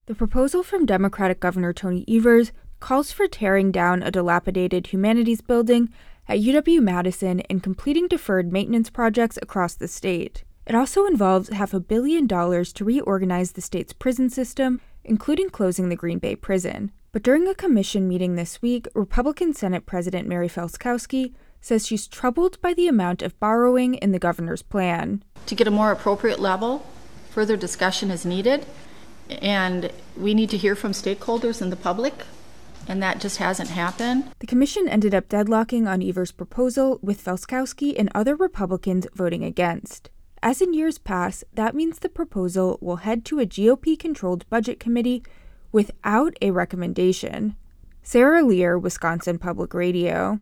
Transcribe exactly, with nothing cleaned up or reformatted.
The proposal from Democratic Governor Tony Evers calls for tearing down a dilapidated humanities building at U W-Madison and completing deferred maintenance projects across the state. It also involves half a billion dollars to reorganize the state's prison system, including closing the Green Bay prison. But during a commission meeting this week, Republican Senate President Mary Felskowski says she's troubled by the amount of borrowing in the governor's plan. To get a more appropriate level, further discussion is needed, and we need to hear from stakeholders and the public, and that just hasn't happened. The commission ended up deadlocking on Evers' proposal, with Felskowski and other Republicans voting against. As in years past, that means the proposal will head to a G O P-controlled budget committee without a recommendation. Sarah Lear, Wisconsin Public Radio.